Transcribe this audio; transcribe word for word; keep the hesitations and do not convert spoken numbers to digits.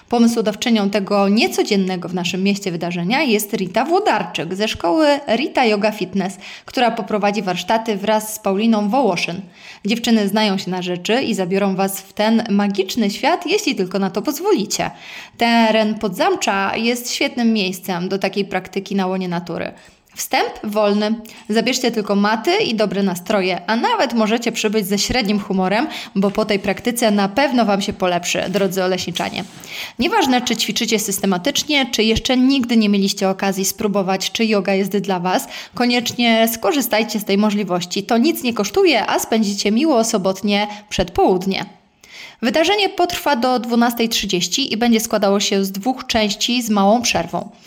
Pomysłodawczynią tego niecodziennego w naszym mieście wydarzenia jest Rita Włodarczyk ze szkoły Rita Yoga Fitness, która poprowadzi warsztaty wraz z Pauliną Wołoszyn. Dziewczyny znają się na rzeczy i zabiorą Was w ten magiczny świat, jeśli tylko na to pozwolicie. Teren Podzamcza jest świetnym miejscem do takiej praktyki na łonie natury. Wstęp wolny. Zabierzcie tylko maty i dobre nastroje, a nawet możecie przybyć ze średnim humorem, bo po tej praktyce na pewno Wam się polepszy, drodzy oleśniczanie. Nieważne, czy ćwiczycie systematycznie, czy jeszcze nigdy nie mieliście okazji spróbować, czy yoga jest dla Was, koniecznie skorzystajcie z tej możliwości. To nic nie kosztuje, a spędzicie miło sobotnie przedpołudnie. Wydarzenie potrwa do dwunastej trzydzieści i będzie składało się z dwóch części z małą przerwą.